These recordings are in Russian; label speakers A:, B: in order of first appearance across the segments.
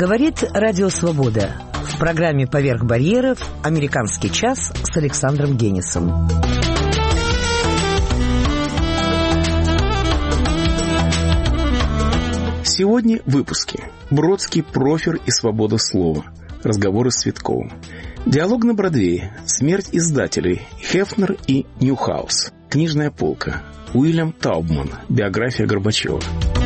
A: Говорит Радио Свобода. В программе «Поверх барьеров» «Американский час» с Александром Генисом.
B: Сегодня в выпуске. Бродский, Профер и свобода слова. Разговоры с Цветковым. Диалог на Бродвее. Смерть издателей. Хефнер и Ньюхаус. Книжная полка. Уильям Таубман. Биография Горбачева.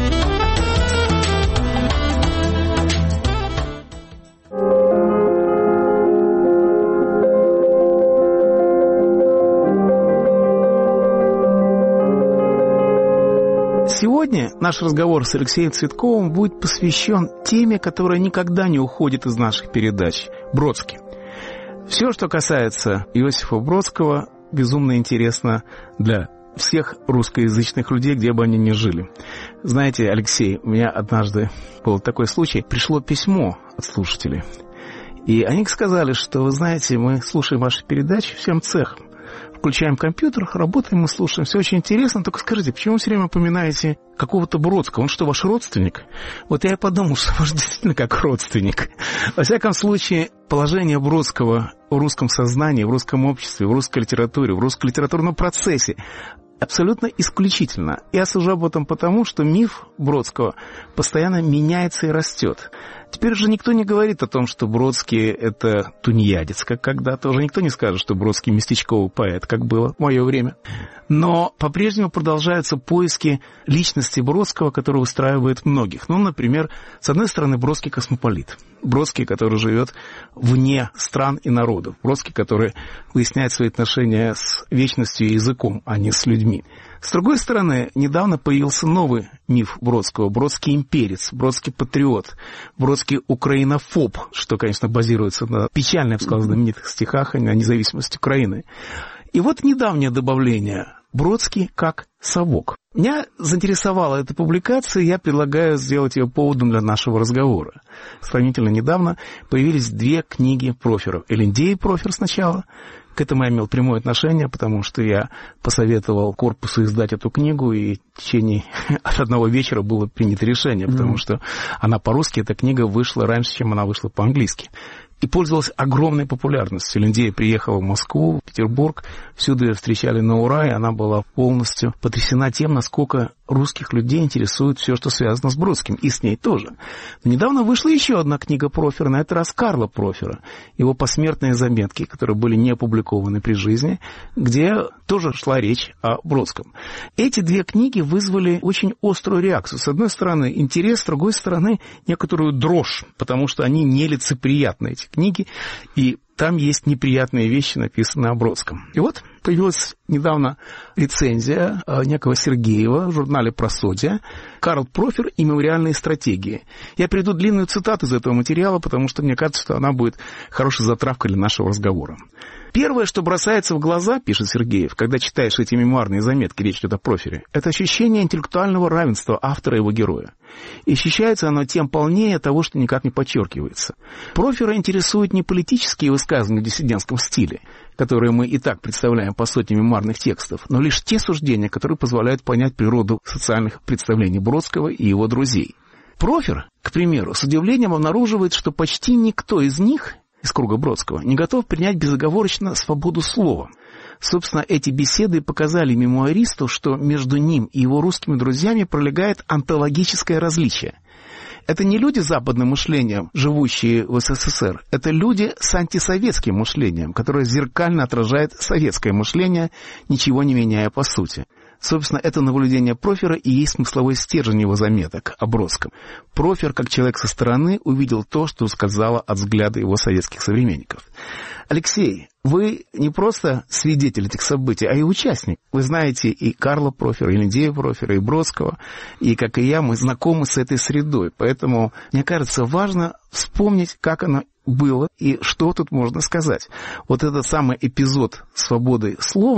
B: Сегодня наш разговор с Алексеем Цветковым будет посвящен теме, которая никогда не уходит из наших передач – Бродский. Все, что касается Иосифа Бродского, безумно интересно для всех русскоязычных людей, где бы они ни жили. Знаете, Алексей, у меня однажды был такой случай, пришло письмо от слушателей. И они сказали, что, вы знаете, мы слушаем ваши передачи всем цехом. Включаем компьютер, работаем, мы слушаем. Все очень интересно, только скажите, почему вы все время упоминаете какого-то Бродского? Он что, ваш родственник? Вот я и подумал, что, может, действительно как родственник. Во всяком случае, положение Бродского в русском сознании, в русском обществе, в русской литературе, в русском литературном процессе абсолютно исключительно. Я сужу об этом потому, что миф Бродского постоянно меняется и растет. Теперь уже никто не говорит о том, что Бродский — это тунеядец, как когда-то. Уже никто не скажет, что Бродский местечковый поэт, как было в мое время. Но по-прежнему продолжаются поиски личности Бродского, который устраивает многих. Ну, например, с одной стороны, Бродский космополит. Бродский, который живет вне стран и народов. Бродский, который выясняет свои отношения с вечностью и языком, а не с людьми. С другой стороны, недавно появился новый миф Бродского. Бродский имперец, Бродский патриот, Бродский украинофоб, что, конечно, базируется на печально, я бы сказал, знаменитых стихах о независимости Украины. И вот недавнее добавление. Бродский как совок. Меня заинтересовала эта публикация, и я предлагаю сделать ее поводом для нашего разговора. Сравнительно недавно появились две книги Профера. «Элендей» и «Профер» сначала. К этому я имел прямое отношение, потому что я посоветовал корпусу издать эту книгу, и в течение одного вечера было принято решение, потому что она по-русски, эта книга вышла раньше, чем она вышла по-английски. И пользовалась огромной популярностью. Элендей приехала в Москву, в Петербург, всюду ее встречали на ура, и она была полностью потрясена тем, насколько русских людей интересует все, что связано с Бродским, и с ней тоже. Но недавно вышла еще одна книга Профера, на этот раз Карла Профера, его посмертные заметки, которые были не опубликованы при жизни, где тоже шла речь о Бродском. Эти две книги вызвали очень острую реакцию. С одной стороны, интерес, с другой стороны, некоторую дрожь, потому что они нелицеприятны, эти книги, и там есть неприятные вещи, написанные о Бродском. И вот появилась недавно рецензия некого Сергеева в журнале «Просодия» «Карл Профер и мемориальные стратегии». Я приведу длинную цитату из этого материала, потому что мне кажется, что она будет хорошей затравкой для нашего разговора. Первое, что бросается в глаза, пишет Сергеев, когда читаешь эти мемуарные заметки, речь идет о Профере, это ощущение интеллектуального равенства автора и его героя. И ощущается оно тем полнее того, что никак не подчеркивается. Профера интересуют не политические высказывания в диссидентском стиле, которые мы и так представляем по сотне мемуарных текстов, но лишь те суждения, которые позволяют понять природу социальных представлений Бродского и его друзей. Профер, к примеру, с удивлением обнаруживает, что почти никто из них, из круга Бродского, не готов принять безоговорочно свободу слова. Собственно, эти беседы показали мемуаристу, что между ним и его русскими друзьями пролегает онтологическое различие. Это не люди с западным мышлением, живущие в СССР. Это люди с антисоветским мышлением, которое зеркально отражает советское мышление, ничего не меняя по сути. Собственно, это наблюдение Профера и есть смысловой стержень его заметок о Бродском. Профер, как человек со стороны, увидел то, что ускользало от взгляда его советских современников. Алексей, вы не просто свидетель этих событий, а и участник. Вы знаете и Карла Профера, и Элендея Профера, и Бродского, и, как и я, мы знакомы с этой средой. Поэтому, мне кажется, важно вспомнить, как оно было и что тут можно сказать. Вот этот самый эпизод свободы слова,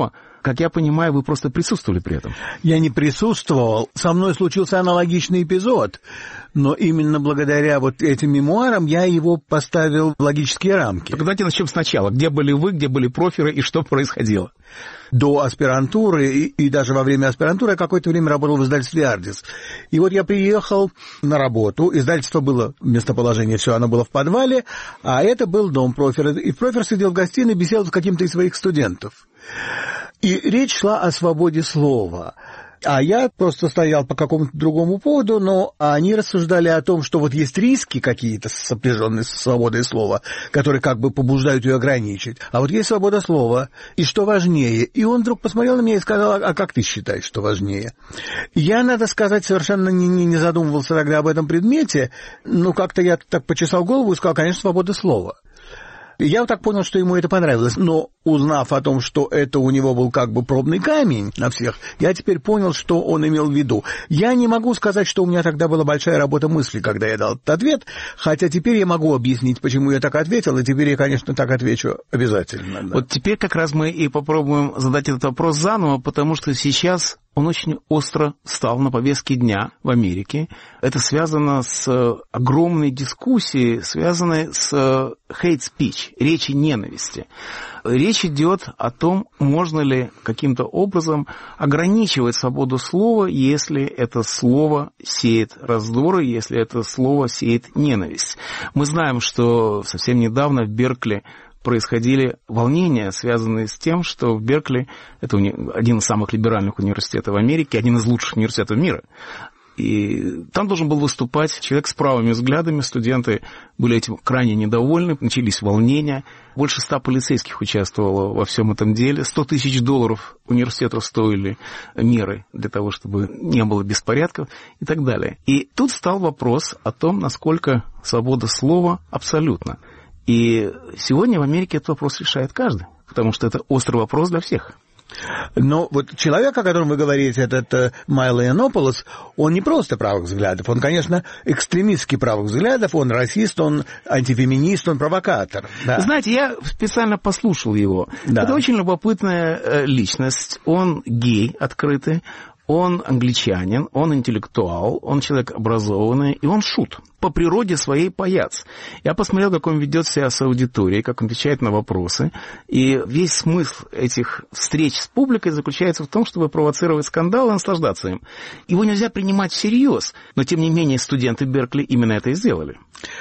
B: как я понимаю, вы просто присутствовали при этом.
C: Я не присутствовал. Со мной случился аналогичный эпизод. Но именно благодаря вот этим мемуарам я его поставил в логические рамки.
B: Так давайте начнем сначала. Где были вы, где были проферы и что происходило?
C: До аспирантуры и даже во время аспирантуры я какое-то время работал в издательстве «Ардис». И вот я приехал на работу. Издательство было, местоположение, все, оно было в подвале, а это был дом профера. И профер сидел в гостиной, беседовал с каким-то из своих студентов. И речь шла о свободе слова. А я просто стоял по какому-то другому поводу, но они рассуждали о том, что вот есть риски какие-то, сопряженные с свободой слова, которые как бы побуждают ее ограничить. А вот есть свобода слова, и что важнее? И он вдруг посмотрел на меня и сказал: а как ты считаешь, что важнее? Я, надо сказать, совершенно не задумывался тогда об этом предмете, но как-то я так почесал голову и сказал: конечно, свобода слова. Я вот так понял, что ему это понравилось, но узнав о том, что это у него был как бы пробный камень на всех, я теперь понял, что он имел в виду. Я не могу сказать, что у меня тогда была большая работа мысли, когда я дал этот ответ, хотя теперь я могу объяснить, почему я так ответил, и теперь я, конечно, так отвечу обязательно. Да.
B: Вот теперь как раз мы и попробуем задать этот вопрос заново, потому что сейчас он очень остро стал на повестке дня в Америке. Это связано с огромной дискуссией, связанной с hate speech, речи ненависти. Речь идет о том, можно ли каким-то образом ограничивать свободу слова, если это слово сеет раздоры, если это слово сеет ненависть. Мы знаем, что совсем недавно в Беркли происходили волнения, связанные с тем, что в Беркли, это один из самых либеральных университетов в Америке, один из лучших университетов мира, и там должен был выступать человек с правыми взглядами, студенты были этим крайне недовольны, начались волнения, больше 100 полицейских участвовало во всем этом деле, $100 тысяч университету стоили меры для того, чтобы не было беспорядков и так далее. И тут стал вопрос о том, насколько свобода слова абсолютна. И сегодня в Америке этот вопрос решает каждый, потому что это острый вопрос для всех.
C: Но вот человек, о котором вы говорите, этот Майло Yiannopoulos, он не просто правых взглядов, он, конечно, экстремистский правых взглядов, он расист, он антифеминист, он провокатор. Да.
B: Знаете, я специально послушал его. Да. Это очень любопытная личность, он гей открытый, он англичанин, он интеллектуал, он человек образованный, и он шут. По природе своей паяц. Я посмотрел, как он ведет себя с аудиторией, как он отвечает на вопросы. И весь смысл этих встреч с публикой заключается в том, чтобы провоцировать скандал и наслаждаться им. Его нельзя принимать всерьез, но, тем не менее, студенты Беркли именно это и сделали.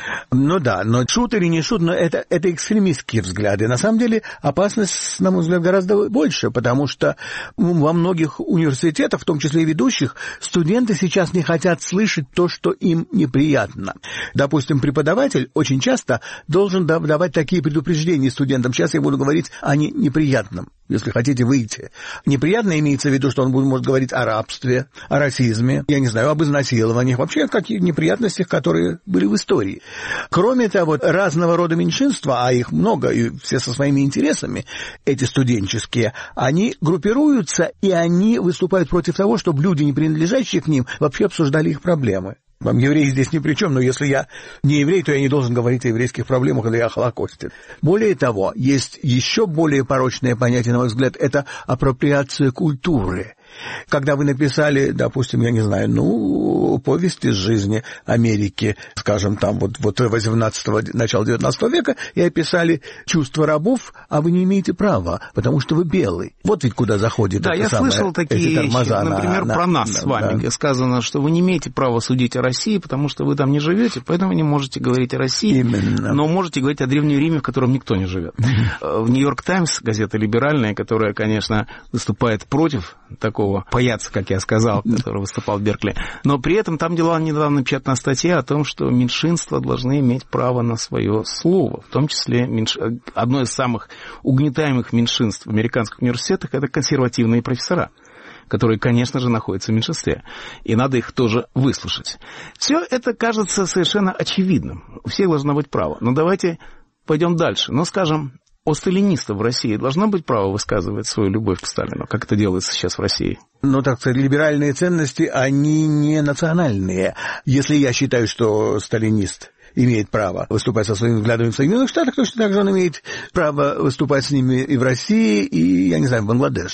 C: Ну да, но шут или не шут, но это экстремистские взгляды. На самом деле опасность, на мой взгляд, гораздо больше, потому что во многих университетах, в том числе и ведущих, студенты сейчас не хотят слышать то, что им неприятно. Допустим, преподаватель очень часто должен давать такие предупреждения студентам. Сейчас я буду говорить о неприятном, если хотите выйти. Неприятно имеется в виду, что он может говорить о рабстве, о расизме, я не знаю, об изнасилованиях, вообще о каких неприятностях, которые были в истории. Кроме того, разного рода меньшинства, а их много, и все со своими интересами, эти студенческие, они группируются, и они выступают против того, чтобы люди, не принадлежащие к ним, вообще обсуждали их проблемы. Евреи здесь ни при чем, но если я не еврей, то я не должен говорить о еврейских проблемах или о Холокосте. Более того, есть еще более порочное понятие, на мой взгляд, это апроприация культуры. Когда вы написали, допустим, я не знаю, повесть из жизни Америки, скажем, там вот 18-го, начала 19 века, и описали чувства рабов, а вы не имеете права, потому что вы белый. Вот ведь куда заходит
B: да,
C: это самое.
B: Да, я слышал такие вещи, например, про нас с вами. Да. Сказано, что вы не имеете права судить о России, потому что вы там не живете, поэтому не можете говорить о России, именно. Но можете говорить о Древнем Риме, в котором никто не живет. В «Нью-Йорк Таймс», газета либеральная, которая, конечно, выступает против такого паяца, как я сказал, который выступал в Беркли. Но при этом там была недавно напечатана статья о том, что меньшинства должны иметь право на свое слово. В том числе одно из самых угнетаемых меньшинств в американских университетах – это консервативные профессора, которые, конечно же, находятся в меньшинстве. И надо их тоже выслушать. Все это кажется совершенно очевидным. У всех должно быть право. Но давайте пойдем дальше. Скажем, у сталинистов в России должно быть право высказывать свою любовь к Сталину, как это делается сейчас в России?
C: Так сказать, либеральные ценности, они не национальные. Если я считаю, что сталинист имеет право выступать со своими взглядами в Соединенных Штатах, точно так же он имеет право выступать с ними и в России, и, я не знаю, в Бангладеш.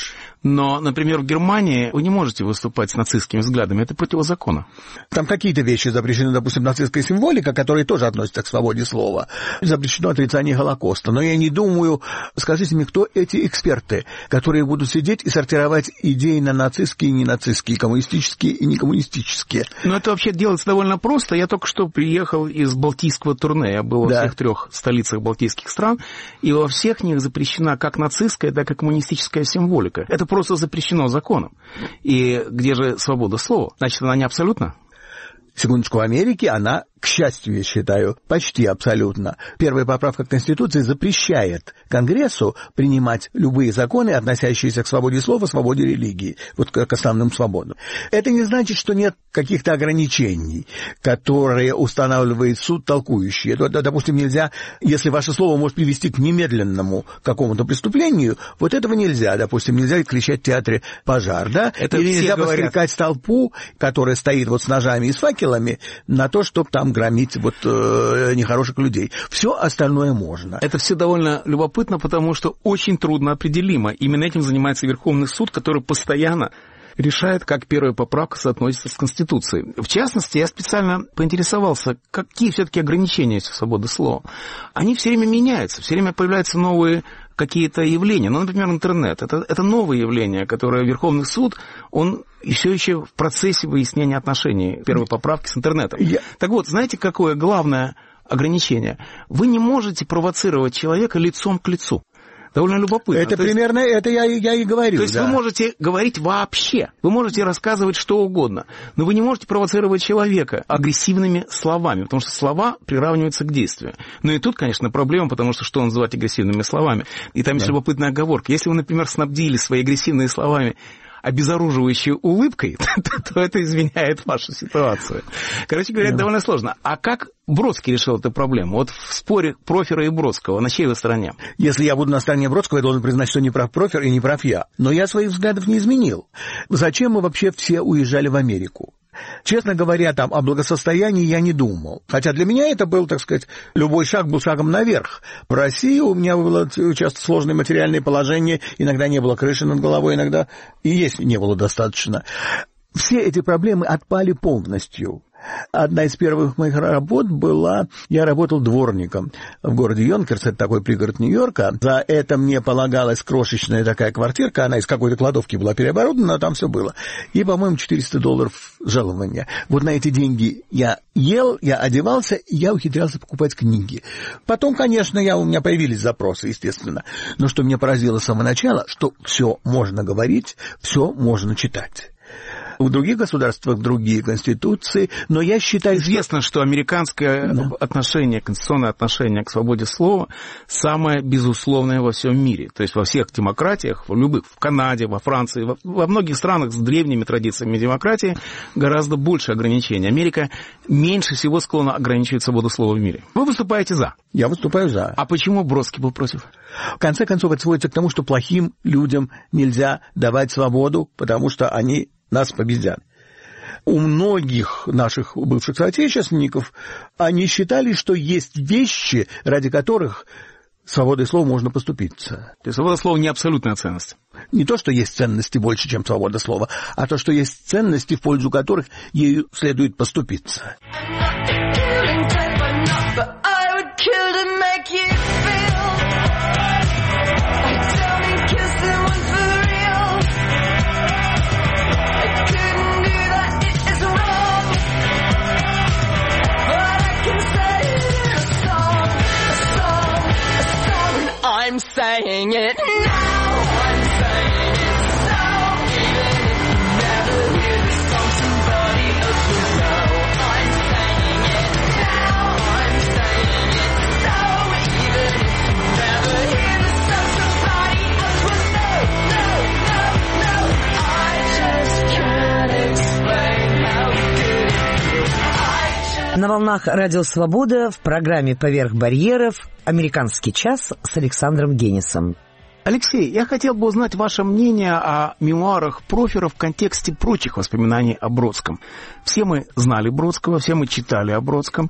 B: Но, например, в Германии вы не можете выступать с нацистскими взглядами, это противозаконно.
C: Там какие-то вещи запрещены, допустим, нацистская символика, которая тоже относится к свободе слова. Запрещено отрицание Холокоста. Но я не думаю, скажите мне, кто эти эксперты, которые будут сидеть и сортировать идеи на нацистские и ненацистские, коммунистические и некоммунистические.
B: Но это вообще делается довольно просто. Я только что приехал из балтийского турне. Я был во всех 3 столицах балтийских стран, и во всех них запрещена как нацистская, так и коммунистическая символика. Это просто запрещено законом. И где же свобода слова? Значит, она не абсолютна?
C: Секундочку, в Америке она, к счастью, я считаю, почти абсолютно. Первая поправка к Конституции запрещает Конгрессу принимать любые законы, относящиеся к свободе слова, свободе религии, вот к основным свободам. Это не значит, что нет каких-то ограничений, которые устанавливает суд толкующий. Допустим, нельзя, если ваше слово может привести к немедленному какому-то преступлению, вот этого нельзя. Допустим, нельзя кричать в театре «пожар», да?
B: Это
C: или нельзя
B: подстрекать
C: толпу, которая стоит вот с ножами и с факелами, на то, чтобы там громить вот нехороших людей. Все остальное можно.
B: Это все довольно любопытно, потому что очень трудно определимо. Именно этим занимается Верховный суд, который постоянно решает, как первая поправка соотносится с Конституцией. В частности, я специально поинтересовался, какие все-таки ограничения есть у свободы слова. Они все время меняются, все время появляются новые какие-то явления. Ну, например, интернет. Это новое явление, которое Верховный суд, он все еще в процессе выяснения отношений первой поправки с интернетом. Так вот, знаете, какое главное ограничение? Вы не можете провоцировать человека лицом к лицу. Довольно любопытно.
C: Это примерно, это я и говорю.
B: То есть вы можете говорить вообще, вы можете рассказывать что угодно, но вы не можете провоцировать человека агрессивными словами, потому что слова приравниваются к действию. Ну и тут, конечно, проблема, потому что он называть агрессивными словами? И там есть любопытная оговорка. Если вы, например, снабдили свои агрессивными словами обезоруживающей улыбкой, то это изменяет вашу ситуацию. Короче говоря, это довольно сложно. А как Бродский решил эту проблему? Вот в споре Профера и Бродского, на чьей вы стороне?
C: Если я буду на стороне Бродского, я должен признать, что не прав Профер и не прав я. Но я своих взглядов не изменил. Зачем мы вообще все уезжали в Америку? Честно говоря, там о благосостоянии я не думал. Хотя для меня это был, так сказать, любой шаг был шагом наверх. В России у меня было часто сложное материальное положение, иногда не было крыши над головой, иногда и есть не было достаточно. Все эти проблемы отпали полностью. Одна из первых моих работ была, я работал дворником в городе Йонкерс, это такой пригород Нью-Йорка. За это мне полагалась крошечная такая квартирка, она из какой-то кладовки была переоборудована, но там все было. И, по-моему, $400 жалования. Вот на эти деньги я ел, я одевался, и я ухитрялся покупать книги. Потом, конечно, у меня появились запросы, естественно. Но что меня поразило с самого начала, что все можно говорить, все можно читать. В других государствах другие конституции, но я считаю...
B: Известно, что американское отношение, конституционное отношение к свободе слова самое безусловное во всем мире. То есть во всех демократиях, в любых, в Канаде, во Франции, во многих странах с древними традициями демократии гораздо больше ограничений. Америка меньше всего склонна ограничивать свободу слова в мире. Вы выступаете за?
C: Я выступаю за.
B: А почему Бродский был против?
C: В конце концов, это сводится к тому, что плохим людям нельзя давать свободу, потому что они нас победят. У многих наших бывших соотечественников они считали, что есть вещи, ради которых свободой слова можно поступиться.
B: То есть свобода слова не абсолютная ценность?
C: Не то, что есть ценности больше, чем свобода слова, а то, что есть ценности, в пользу которых ею следует поступиться.
D: I'm saying it now. I'm saying it so. Even if you never hear this from somebody else you know. I'm saying it now. I'm saying it so. Even if you never hear this from somebody else will know. No, no, no. I just can't explain how good it feels.
A: На волнах Радио Свобода в программе «Поверх барьеров» «Американский час» с Александром Генисом.
B: Алексей, я хотел бы узнать ваше мнение о мемуарах Профера в контексте прочих воспоминаний о Бродском. Все мы знали Бродского, все мы читали о Бродском.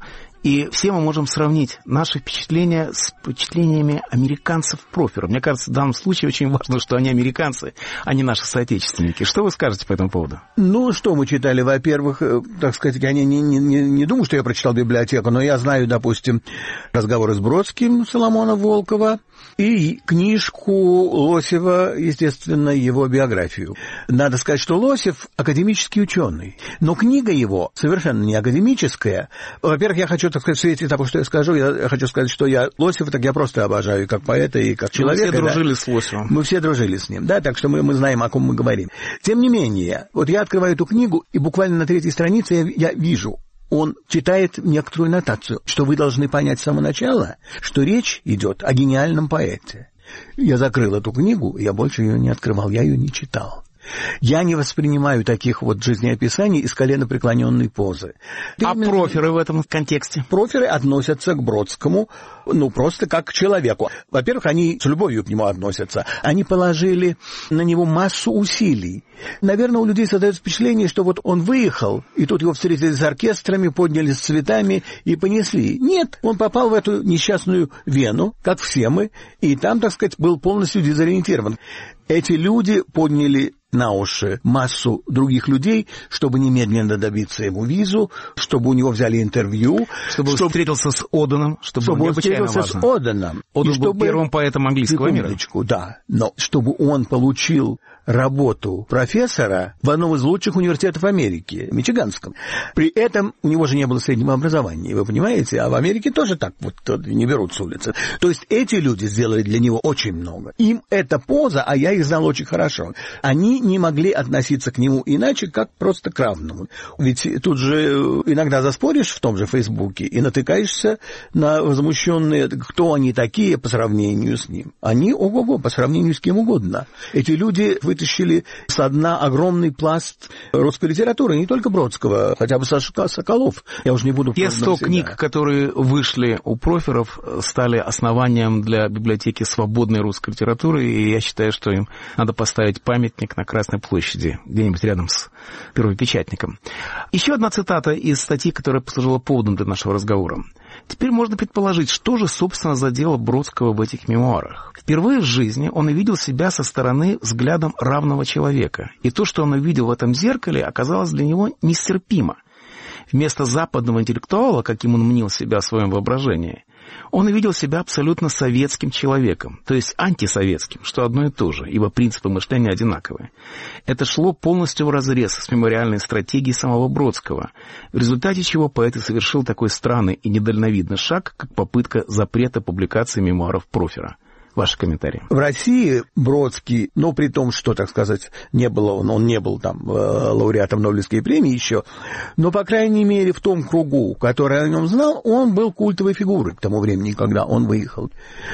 B: И все мы можем сравнить наши впечатления с впечатлениями американцев-проферов. Мне кажется, в данном случае очень важно, что они американцы, а не наши соотечественники. Что вы скажете по этому поводу?
C: Ну, что мы читали? Во-первых, так сказать, я не думаю, что я прочитал библиотеку, но я знаю, допустим, разговоры с Бродским Соломона Волкова и книжку Лосева, естественно, его биографию. Надо сказать, что Лосев академический ученый, но книга его совершенно не академическая. Во-первых, я хочу, так сказать, в свете того, что я скажу, я хочу сказать, что я Лосева, так я просто обожаю как поэта и как человека.
B: Мы все дружили с Лосевым.
C: Мы все дружили с ним, да, так что мы знаем, о ком мы говорим. Тем не менее, вот я открываю эту книгу, и буквально на 3-й странице я вижу, он читает некоторую нотацию, что вы должны понять с самого начала, что речь идет о гениальном поэте. Я закрыл эту книгу, я больше ее не открывал, я ее не читал. Я не воспринимаю таких вот жизнеописаний из коленопреклоненной позы.
B: А проферы в этом контексте?
C: Проферы относятся к Бродскому, ну, просто как к человеку. Во-первых, они с любовью к нему относятся. Они положили на него массу усилий. Наверное, у людей создается впечатление, что вот он выехал, и тут его встретили с оркестрами, подняли с цветами и понесли. Нет, он попал в эту несчастную Вену, как все мы, и там, так сказать, был полностью дезориентирован. Эти люди подняли на уши массу других людей, чтобы немедленно добиться ему визу, чтобы у него взяли интервью.
B: Чтобы он встретился с Оденом, чтобы он
C: встретился с Оденом.
B: Оден был первым поэтом английского мира.
C: Да, но чтобы он получил работу профессора в одном из лучших университетов Америки, Мичиганском. При этом у него же не было среднего образования, вы понимаете? А в Америке тоже так вот не берут с улицы. То есть эти люди сделали для него очень много. Им эта поза, а я их знал очень хорошо, они не могли относиться к нему иначе, как просто к равному. Ведь тут же иногда заспоришь в том же Фейсбуке и натыкаешься на возмущенные, кто они такие по сравнению с ним. Они, ого-го, по сравнению с кем угодно. Эти люди вытащили со дна огромный пласт русской литературы, не только Бродского, хотя бы Соколов. Я уже не буду...
B: Те 100 книг, которые вышли у проферов, стали основанием для библиотеки свободной русской литературы, и я считаю, что им надо поставить памятник на Красной площади, где-нибудь рядом с первопечатником. Еще одна цитата из статьи, которая послужила поводом для нашего разговора. Теперь можно предположить, что же, собственно, задело Бродского в этих мемуарах. Впервые в жизни он увидел себя со стороны взглядом равного человека. И то, что он увидел в этом зеркале, оказалось для него нестерпимо. Вместо западного интеллектуала, каким он мнил себя в своем воображении, он увидел себя абсолютно советским человеком, то есть антисоветским, что одно и то же, ибо принципы мышления одинаковые. Это шло полностью вразрез с мемориальной стратегией самого Бродского, в результате чего поэт и совершил такой странный и недальновидный шаг, как попытка запрета публикации мемуаров профера. Ваши комментарии.
C: В России Бродский, ну, при том, что, так сказать, не было, он не был там лауреатом Нобелевской премии еще, но, по крайней мере, в том кругу, который о нем знал, он был культовой фигурой к тому времени, когда он выехал.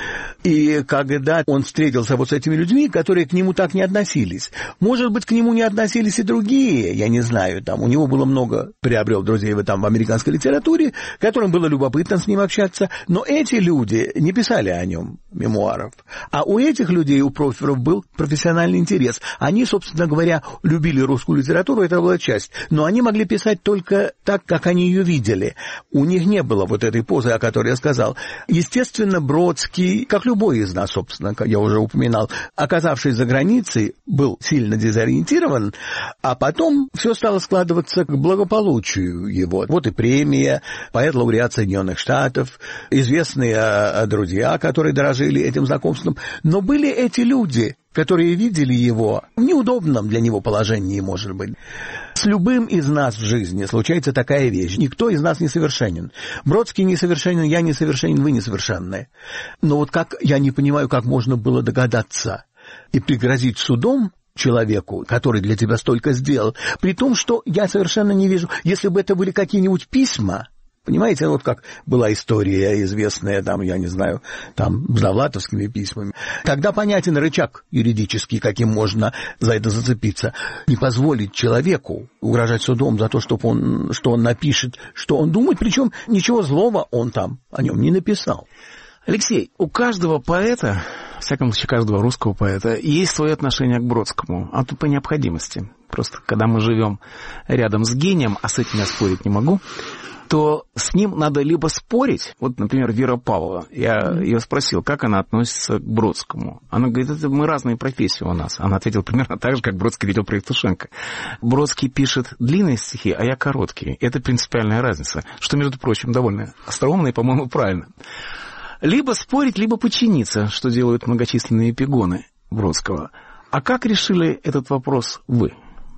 C: И когда он встретился вот с этими людьми, которые к нему так не относились, может быть, к нему не относились и другие, я не знаю, там у него было много, приобрел друзей в американской литературе, которым было любопытно с ним общаться, но эти люди не писали о нем мемуаров. А у этих людей, у проферов, был профессиональный интерес. Они, собственно говоря, любили русскую литературу, это была часть, но они могли писать только так, как они ее видели. У них не было вот этой позы, о которой я сказал. Естественно, Бродский, как любой из нас, собственно, как я уже упоминал, оказавшись за границей, был сильно дезориентирован, а потом все стало складываться к благополучию его. Вот и премия, поэт-лауреат Соединенных Штатов, известные друзья, которые дорожили этим знакомством. Но были эти люди, которые видели его в неудобном для него положении, может быть. С любым из нас в жизни случается такая вещь. Никто из нас не совершенен. Бродский несовершенен, я несовершенен, вы несовершенны. Но вот как, я не понимаю, как можно было догадаться и пригрозить судом человеку, который для тебя столько сделал, при том, что я совершенно не вижу, если бы это были какие-нибудь письма. Понимаете, вот как была история известная, там, я не знаю, там, с довлатовскими письмами. Тогда понятен рычаг юридический, каким можно за это зацепиться. Не позволить человеку угрожать судом за то, что он напишет, что он думает, причем ничего злого он там о нем не написал.
B: Алексей, у каждого поэта, во всяком случае, каждого русского поэта, есть свое отношение к Бродскому. А то по необходимости. Просто когда мы живем рядом с гением, а с этим я спорить не могу, то с ним надо либо спорить. Вот, например, Вера Павлова. Я ее спросил, как она относится к Бродскому. Она говорит, это мы разные профессии у нас. Она ответила примерно так же, как Бродский ответил про Евтушенко. Бродский пишет длинные стихи, а я короткие. Это принципиальная разница. Что, между прочим, довольно остроумно и, по-моему, правильно. Либо спорить, либо подчиниться, что делают многочисленные эпигоны Бродского. А как решили этот вопрос вы?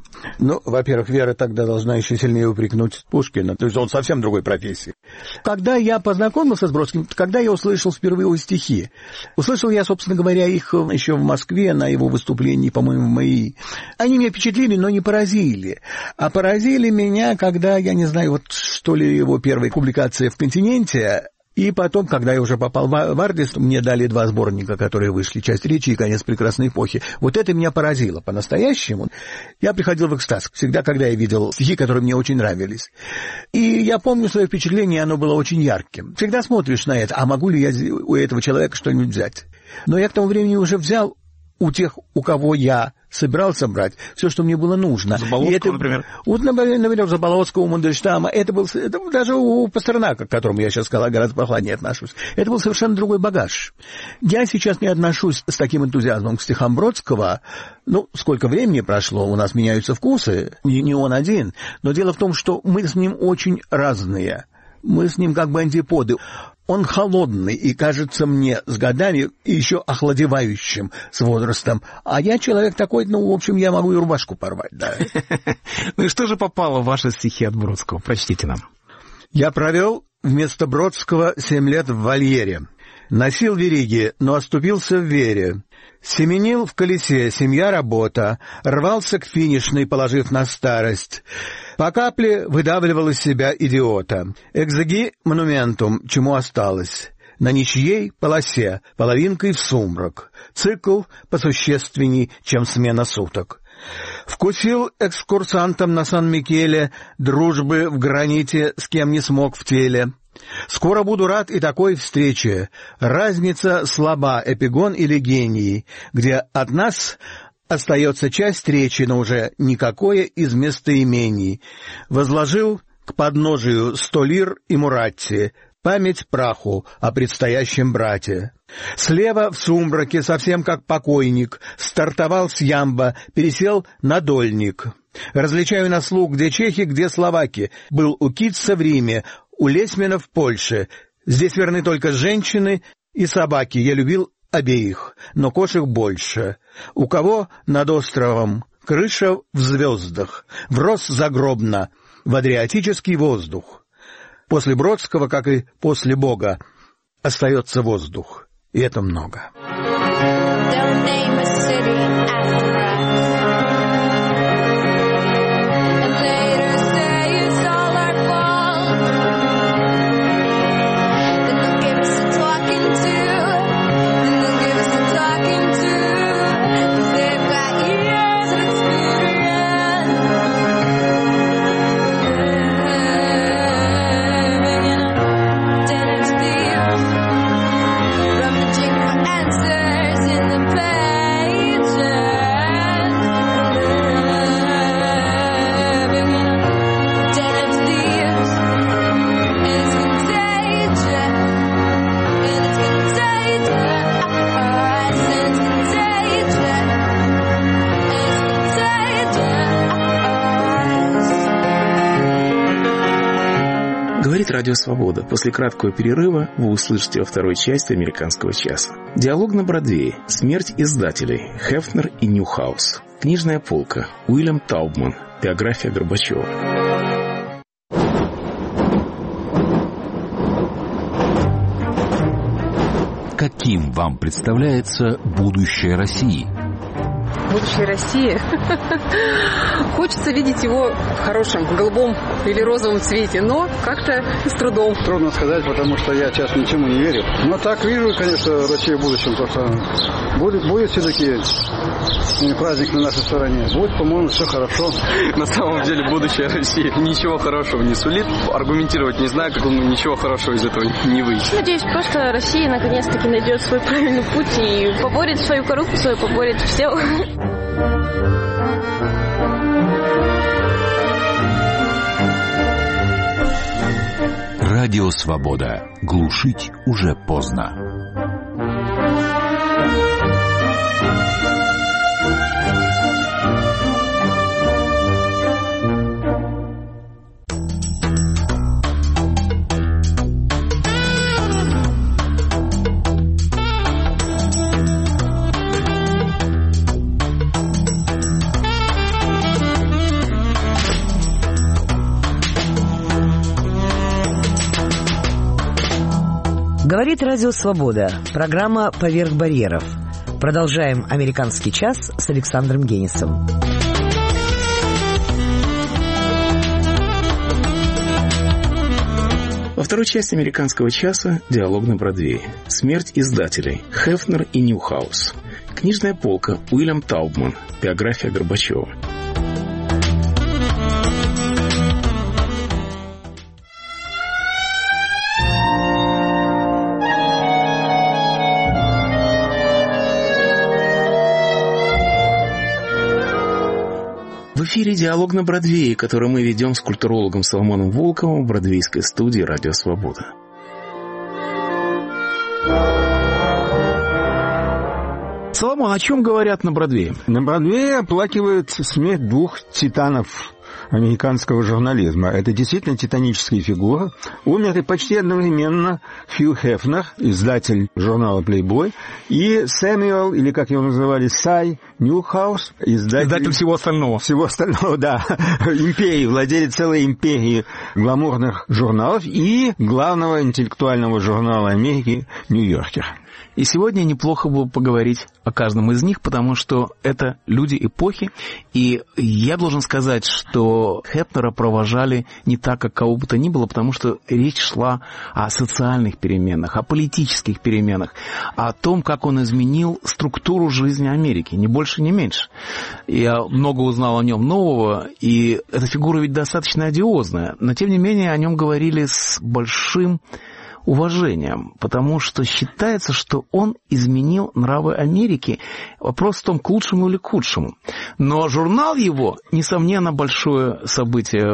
C: Ну, во-первых, Вера тогда должна еще сильнее упрекнуть Пушкина. То есть он совсем другой профессии. Когда я познакомился с Бродским, когда я услышал впервые его стихи, услышал я, собственно говоря, их еще в Москве на его выступлении, по-моему, в МАИ. Они меня впечатлили, но не поразили. А поразили меня, когда, я не знаю, вот что ли его первая публикация в «Континенте», и потом, когда я уже попал в Ардис, мне дали 2 сборника, которые вышли, «Часть речи» и «Конец прекрасной эпохи». Вот это меня поразило по-настоящему. Я приходил в экстаз всегда, когда я видел стихи, которые мне очень нравились. И я помню свое впечатление, оно было очень ярким. Всегда смотришь на это, а могу ли я у этого человека что-нибудь взять? Но я к тому времени уже взял у тех, у кого я собирался брать, все, что мне было нужно.
B: Заболоцкого, например?
C: Вот, например, Заболоцкого, у Мандельштама, это даже у Пастернака, к которому я сейчас сказал, гораздо прохладнее отношусь. Это был совершенно другой багаж. Я сейчас не отношусь с таким энтузиазмом к стихам Бродского. Ну, сколько времени прошло, у нас меняются вкусы, не он один. Но дело в том, что мы с ним очень разные. Мы с ним как бы антиподы. Он холодный и кажется мне с годами еще охладевающим с возрастом. А я человек такой, ну, в общем, я могу и рубашку порвать, да.
B: Ну и что же попало в ваши стихи от Бродского? Прочтите нам.
C: Я провел вместо Бродского 7 лет в вольере. Носил вериги, но оступился в вере. Семенил в колесе, семья, работа. Рвался к финишной, положив на старость. По капле выдавливал из себя идиота. Экзеги монументум, чему осталось. На ничьей полосе, половинкой в сумрак. Цикл посущественней, чем смена суток. Вкусил экскурсантом на Сан-Микеле дружбы в граните, с кем не смог в теле. Скоро буду рад и такой встрече. Разница слаба, эпигон или гений, где от нас остается часть речи, но уже никакое из местоимений. Возложил к подножию 100 лир и Муратти, память праху о предстоящем брате. Слева в сумраке, совсем как покойник, стартовал с ямба, пересел на дольник. Различаю на слух, где чехи, где словаки. Был у Китца в Риме, у Лесмена в Польше. Здесь верны только женщины и собаки. Я любил обеих, но кошек больше. У кого над островом крыша в звездах, врос загробно в адриатический воздух. После Бродского, как и после Бога, остается воздух. И это много.
B: Говорит Радио Свобода. После краткого перерыва вы услышите во второй части «Американского часа». Диалог на Бродвее. Смерть издателей. Хефнер и Ньюхаус. Книжная полка. Уильям Таубман. Биография Горбачева.
E: Каким вам представляется будущее России? будущей России. Хочется видеть его в хорошем, голубом или розовом цвете, но как-то с трудом.
F: Трудно сказать, потому что я сейчас ничему не верю. Но так вижу, конечно, Россию в будущем. Будет все-таки праздник на нашей стороне. Будет, по-моему, все хорошо.
G: На самом деле будущее России ничего хорошего не сулит. Аргументировать не знаю, как ничего хорошего из этого не выйдет.
H: Надеюсь, просто Россия наконец-таки найдет свой правильный путь и поборет свою коррупцию, поборет все.
I: Радио «Свобода». Глушить уже поздно.
A: Говорит Радио Свобода. Программа «Поверх барьеров». Продолжаем «Американский час» с Александром Генисом.
B: Во второй части «Американского часа» диалог на Бродвее. Смерть издателей. Хефнер и Ньюхаус. Книжная полка. Уильям Таубман. Биография Горбачева. В эфире «Диалог на Бродвее», который мы ведем с культурологом Соломоном Волковым в бродвейской студии «Радио Свобода». Соломон, о чем говорят на Бродвее?
C: На Бродвее оплакивают смерть двух титанов американского журнализма. Это действительно титанические фигуры. Умерли почти одновременно Хью Хефнер, издатель журнала «Плейбой», и Сэмюэл, или как его называли, Сай Ньюхаус, издатель
B: всего остального.
C: Всего остального, да. Империи, владелец целой империи гламурных журналов и главного интеллектуального журнала Америки «Нью-Йоркер».
B: И сегодня неплохо было поговорить о каждом из них, потому что это люди эпохи. И я должен сказать, что Хефнера провожали не так, как кого бы то ни было, потому что речь шла о социальных переменах, о политических переменах, о том, как он изменил структуру жизни Америки, ни больше, ни меньше. Я много узнал о нем нового, и эта фигура ведь достаточно одиозная, но тем не менее о нем говорили с большим уважением, потому что считается, что он изменил нравы Америки. Вопрос в том, к лучшему или к худшему. Но журнал его, несомненно, большое событие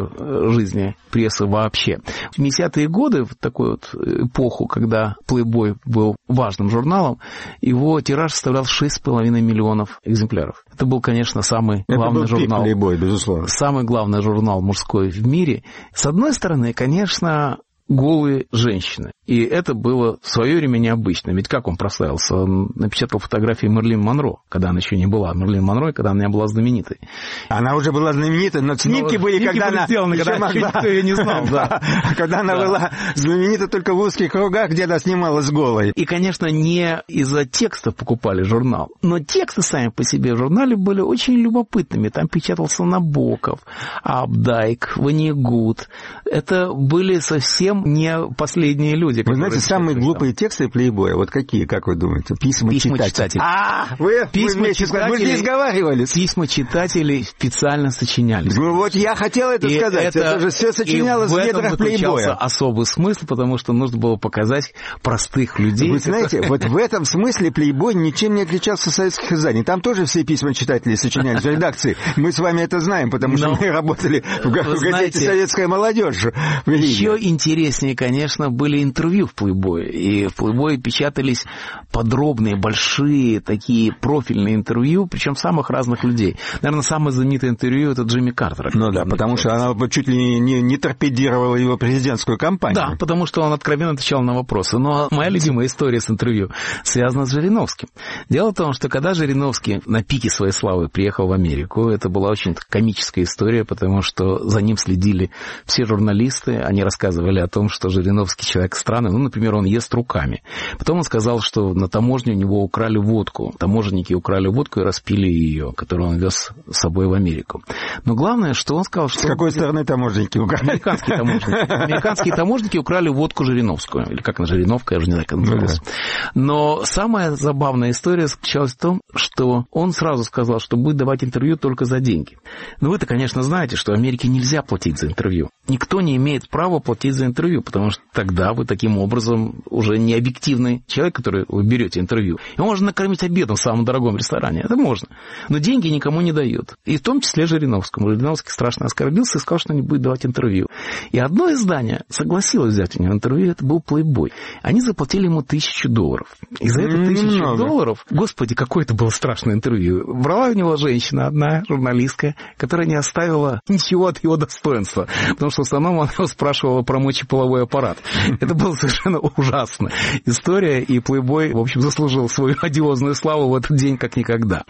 B: в жизни прессы вообще. В 70-е годы, в такую вот эпоху, когда Playboy был важным журналом, его тираж составлял 6,5 миллионов экземпляров. Это был, конечно, самый главный журнал.
C: Playboy, безусловно.
B: Самый главный журнал мужской в мире. С одной стороны, конечно, голые женщины. И это было в свое время необычно. Ведь как он прославился? Он напечатал фотографии Мерлин Монро, когда она еще не была Мерлин Монро, когда она не была знаменитой.
C: Она уже была знаменитой, но снимки были, когда она
B: сделаны, когда никто ее не знал. Да.
C: Когда она была знаменита только в узких кругах, где она снималась голой.
B: И, конечно, не из-за текстов покупали журнал. Но тексты сами по себе в журнале были очень любопытными. Там печатался Набоков, Апдайк, Ванигут. Это были совсем не последние люди.
C: Вы знаете, самые глупые тексты Плейбоя, вот какие, как вы думаете? Письма читателей.
B: Вы
C: здесь сговаривались.
B: Письма читателей специально сочинялись.
C: Ну вот я хотел это сказать. Это же все сочинялось в недрах Плейбоя.
B: И в этом заключался особый смысл, потому что нужно было показать простых людей.
C: Вы знаете, вот в этом смысле Плейбой ничем не отличался от советских изданий. Там тоже все письма читателей сочинялись в редакции. Мы с вами это знаем, потому что мы работали в газете «Советская молодежь».
B: Еще интереснее, конечно, были интервью в Playboy. И в Playboy печатались подробные, большие, такие профильные интервью, причем самых разных людей. Наверное, самое знаменитое интервью — это Джимми Картера.
C: Ну да, потому что она чуть ли не торпедировала его президентскую кампанию.
B: Да, потому что он откровенно отвечал на вопросы. Но моя любимая история с интервью связана с Жириновским. Дело в том, что когда Жириновский на пике своей славы приехал в Америку, это была очень комическая история, потому что за ним следили все журналисты, они рассказывали о том, том, что Жириновский человек странный. Ну, например, он ест руками. Потом он сказал, что на таможне у него украли водку. Таможенники украли водку и распили ее, которую он вез с собой в Америку. Но главное, что он сказал, что...
C: С какой стороны таможенники украли?
B: Американские таможенники. Американские таможенники украли водку Жириновскую. Или как она, Жириновка, я уже не знаю, как она называлась. Но самая забавная история заключалась в том, что он сразу сказал, что будет давать интервью только за деньги. Но вы-то, конечно, знаете, что в Америке нельзя платить за интервью. Никто не имеет права платить за интервью, потому что тогда вы таким образом уже не объективный человек, который вы берете интервью. Его можно накормить обедом в самом дорогом ресторане. Это можно. Но деньги никому не дают. И в том числе Жириновскому. Жириновский страшно оскорбился и сказал, что не будет давать интервью. И одно издание согласилось взять у него интервью, это был Playboy. Они заплатили ему $1000. И за это $1000, господи, какое это было страшное интервью. Брала у него женщина одна, журналистка, которая не оставила ничего от его достоинства. Потому что в основном она его спрашивала про мочеполовой аппарат. Это было совершенно ужасно. История, и Playboy, в общем, заслужил свою одиозную славу в этот день как никогда.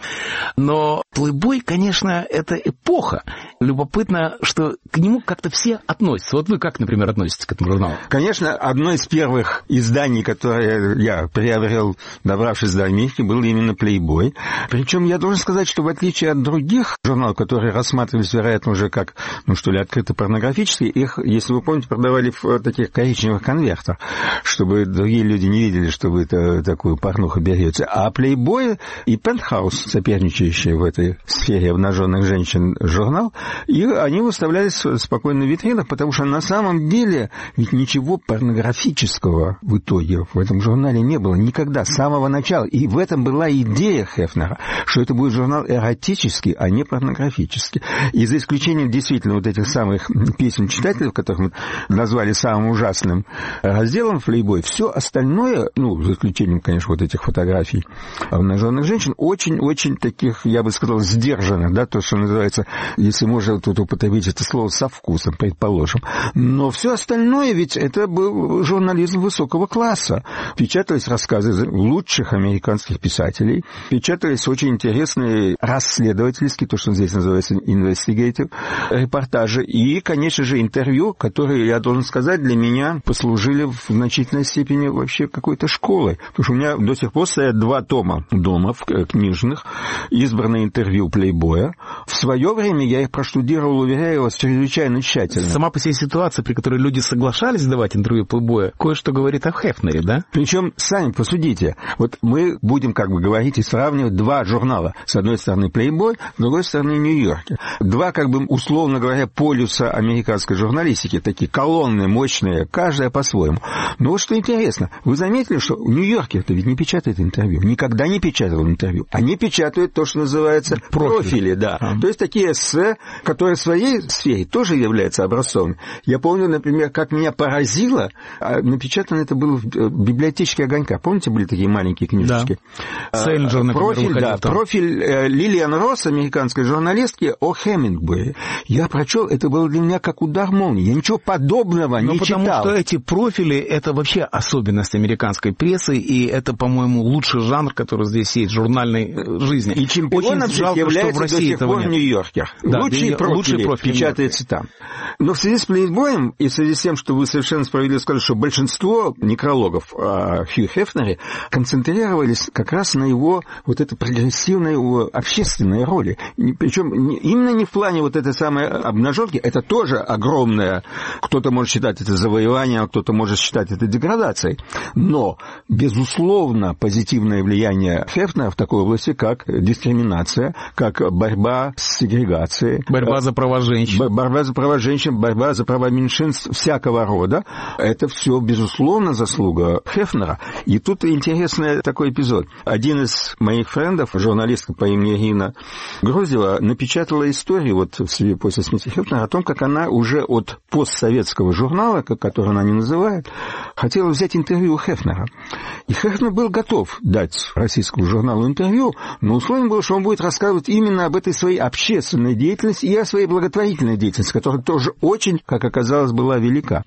B: Но Playboy, конечно, это эпоха. Любопытно, что к нему как-то все относятся. Вот вы как, например, относитесь к этому журналу?
C: Конечно, одно из первых изданий, которое я приобрел, добравшись до Америки, был именно Playboy. Причем я должен сказать, что в отличие от других журналов, которые рассматривались, вероятно, уже как, открыто порнографические, их, если вы помните, продавали в таких коричневых конвертах, чтобы другие люди не видели, что вы такую порнуху берете. А Playboy и Penthouse, соперничающие в этой сфере обнаженных женщин журнал, и они выставлялись спокойно в витринах, потому что на самом деле ведь ничего порнографического в итоге в этом журнале не было никогда, с самого начала. И в этом была идея Хефнера, что это будет журнал эротический, а не порнографический. И за исключением действительно вот этих самых писем читателей, которых мы назвали самым ужасным разделом в Playboy, все остальное, за исключением, конечно, вот этих фотографий обнаженных женщин, очень-очень таких, я бы сказал, сдержанных, да, то, что называется, если можно тут употребить это слово со вкусом, предположим. Но все остальное ведь это был журнализм высокого класса. Печатались рассказы лучших американских писателей, печатались очень интересные расследовательские, то, что здесь называется investigative, репортажи, и, конечно же, интервью, которые, я должен сказать, для меня послужили в значительной степени вообще какой-то школой. Потому что у меня до сих пор стоят 2 тома дома, книжных, избранные интервью Playboy. В свое время я их проштудировал, уверяю вас, чрезвычайно тщательно.
B: Сама по себе ситуация, при которой люди соглашались давать интервью Playboy, кое-что говорит о Хефнере, да?
C: Причем, сами посудите, вот мы будем говорить и сравнивать 2 журнала. С одной стороны Playboy, с другой стороны Нью-Йоркер. 2, условно говоря, полюса американской журналистики, такие колонны мощные, каждая по-своему. Но вот что интересно, вы заметили, что Нью-Йоркер-то ведь не печатает интервью, никогда не печатал интервью. Они печатают то, что называется профили, да. То есть такие эссе, которые в своей сфере тоже являются образцовыми. Я помню, например, как меня поразило, напечатано это было в библиотечке «Огонька». Помните, были такие маленькие книжечки?
B: Да. Селлинджер, например,
C: профиль Лилиан Росс, американской журналистки, о Хемингуэе. Я прочел, это было для меня как удар молнии. Я ничего подобного не читал.
B: Потому что эти профили, это вообще особенность американской прессы, и это, по-моему, лучший жанр, который здесь есть в журнальной жизни.
C: И чемпионом здесь является до сих пор Нью-Йоркер.
B: Да,
C: лучшие профили печатается там. Но в связи с Playboy и в связи с тем, что вы совершенно справедливо сказали, что большинство некрологов о Хью Хефнере концентрировались как раз на его вот этой прогрессивной общественной роли. Причем именно не в плане вот этой самой обнаженки, это тоже огромное, кто-то может считать это завоеванием, а кто-то может считать это деградацией. Но, безусловно, позитивное влияние Хефнера в такой области, как дискриминация, как борьба с сегрегацией.
B: Борьба за права женщин.
C: Борьба за права женщин, борьба за права меньшинств всякого рода. Это все, безусловно, заслуга Хефнера. И тут интересный такой эпизод. Один из моих френдов, журналистка по имени Ирина Груздева, напечатала историю после смерти Хефнера о том, как она уже от постсоветского журнала, который она не называет, хотела взять интервью у Хефнера. И Хефнер был готов дать российскому журналу интервью, но условием было, что он будет рассказывать именно об этой своей общественной деятельности и о своей благотворительной деятельности, которая тоже очень, как оказалось, была велика.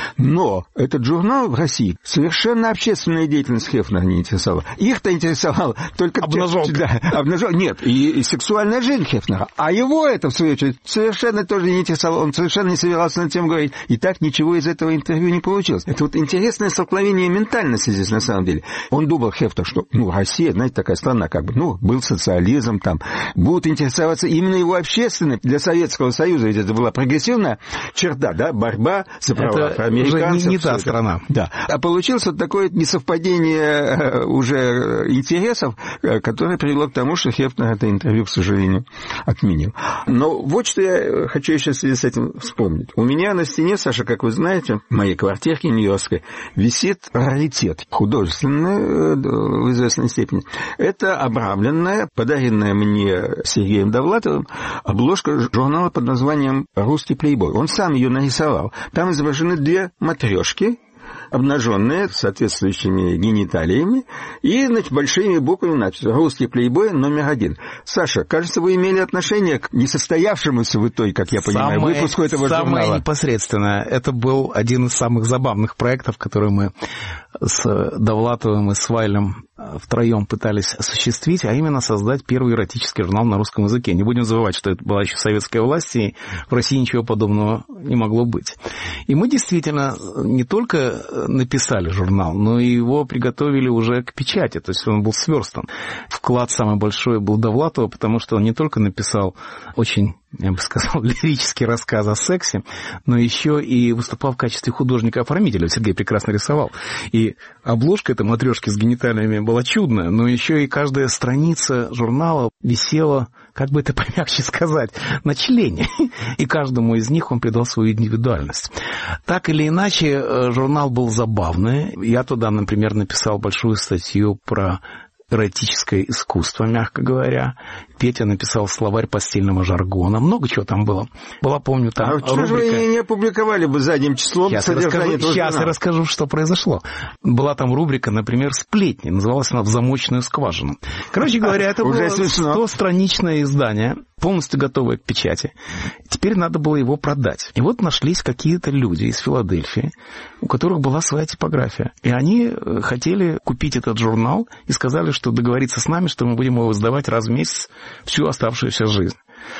C: Но этот журнал в России совершенно общественная деятельность Хефнера не интересовала. Их-то интересовала только...
B: Обнаженка.
C: Да, нет, и сексуальная жизнь Хефнера. А его это, в свою очередь, совершенно тоже не интересовало. Он совершенно
J: не собирался на тему говорить, и так ничего из этого интервью не получилось. Это вот интересное столкновение ментальности здесь на самом деле. Он думал, Хефтер, что Россия, знаете, такая страна, как бы, был социализм там, будут интересоваться именно его общественной. Для Советского Союза ведь это была прогрессивная черта, да, борьба за права американцев.
B: Уже не та страна.
J: Да. А получилось вот такое несовпадение уже интересов, которое привело к тому, что Хефнер это интервью, к сожалению, отменил. Но вот что я хочу еще в связи с этим вспомнить. У меня на стене, Саша, как вы знаете, в моей квартирке нью-йоркской висит раритет художественный в известной степени. Это обрамленная, подаренная мне Сергеем Довлатовым обложка журнала под названием «Русский плейбой». Он сам ее нарисовал. Там изображены две матрешки, обнаженные, с соответствующими гениталиями, и, значит, большими буквами написано «Русский плейбой №1». Саша, кажется, вы имели отношение к несостоявшемуся в итоге, как я понимаю, выпуску этого журнала.
B: Самое непосредственное. Это был один из самых забавных проектов, которые мы с Довлатовым и с Вайлем втроем пытались осуществить, а именно создать первый эротический журнал на русском языке. Не будем забывать, что это была еще советская власть, и в России ничего подобного не могло быть. И мы действительно не только написали журнал, но и его приготовили уже к печати, то есть он был сверстан. Вклад самый большой был Довлатова, потому что он не только написал очень, я бы сказал, лирический рассказ о сексе, но еще и выступал в качестве художника-оформителя. Сергей прекрасно рисовал. И обложка этой матрешки с гениталиями была чудная, но еще и каждая страница журнала висела, как бы это помягче сказать, на члене. И каждому из них он придал свою индивидуальность. Так или иначе, журнал был забавный. Я туда, например, написал большую статью про эротическое искусство, мягко говоря. Петя написал словарь постельного жаргона. Много чего там было. Была, помню, там рубрика...
J: что же вы не опубликовали бы задним числом содержание этого журнала?
B: Сейчас я расскажу, что произошло. Была там рубрика, например, «Сплетни». Называлась она «В замочную скважину». Короче говоря, это было 100-страничное издание, полностью готовое к печати. Теперь надо было его продать. И вот нашлись какие-то люди из Филадельфии, у которых была своя типография. И они хотели купить этот журнал и сказали, что договориться с нами, что мы будем его издавать раз в месяц всю оставшуюся жизнь.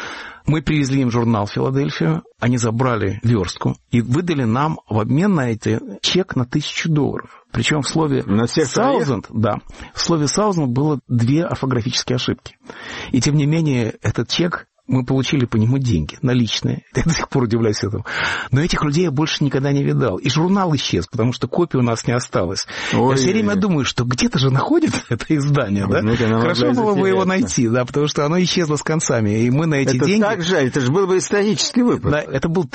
B: Мы привезли им журнал в Филадельфию, они забрали верстку и выдали нам в обмен на это чек на $1000. Причем в слове «thousand», да, в слове «thousand» было 2 орфографические ошибки. И тем не менее этот чек... Мы получили по нему деньги, наличные. Я до сих пор удивляюсь этому. Но этих людей я больше никогда не видал. И журнал исчез, потому что копий у нас не осталось. Я все время думаю, что где-то же находится это издание, да? Хорошо было бы его найти, да, потому что оно исчезло с концами. И мы на эти деньги...
J: Это так жаль, это же был бы исторический выпуск.
B: Да, это был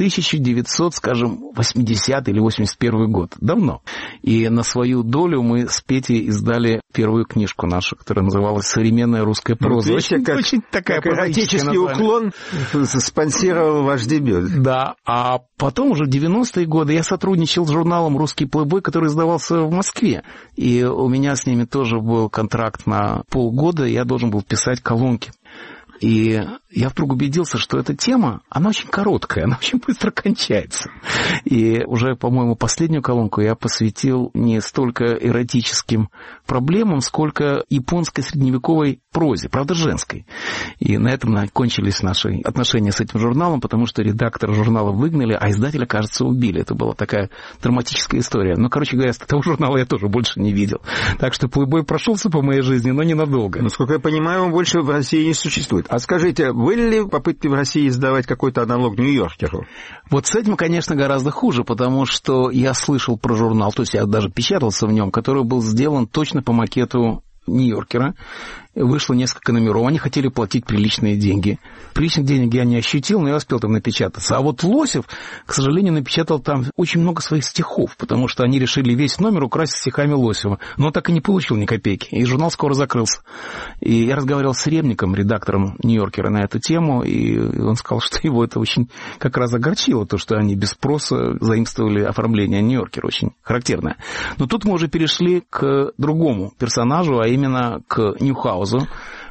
B: 1980 или 81 год. Давно. И на свою долю мы с Петей издали первую книжку нашу, которая называлась «Современная русская проза».
J: Очень такая эротический уклон спонсировал ваш дебют.
B: Да, а потом уже в 90-е годы я сотрудничал с журналом «Русский плейбой», который издавался в Москве. И у меня с ними тоже был контракт на полгода, я должен был писать колонки. И я вдруг убедился, что эта тема, она очень короткая, она очень быстро кончается. И уже, по-моему, последнюю колонку я посвятил не столько эротическим проблемам, сколько японской средневековой прозе, правда, женской. И на этом кончились наши отношения с этим журналом, потому что редактора журнала выгнали, а издателя, кажется, убили. Это была такая драматическая история. Но, короче говоря, того журнала я тоже больше не видел. Так что плейбой прошелся по моей жизни, но ненадолго.
J: Насколько я понимаю, он больше в России не существует. А скажите, были ли попытки в России издавать какой-то аналог Нью-Йоркеру?
B: Вот с этим, конечно, гораздо хуже, потому что я слышал про журнал, то есть я даже печатался в нем, который был сделан точно по макету Нью-Йоркера. Вышло несколько номеров, они хотели платить приличные деньги. Приличных денег я не ощутил, но я успел там напечататься. А вот Лосев, к сожалению, напечатал там очень много своих стихов, потому что они решили весь номер украсить стихами Лосева. Но он так и не получил ни копейки, и журнал скоро закрылся. И я разговаривал с Ремником, редактором Нью-Йоркера, на эту тему, и он сказал, что его это очень как раз огорчило, то, что они без спроса заимствовали оформление Нью-Йоркера, очень характерное. Но тут мы уже перешли к другому персонажу, а именно к Ньюхаузу,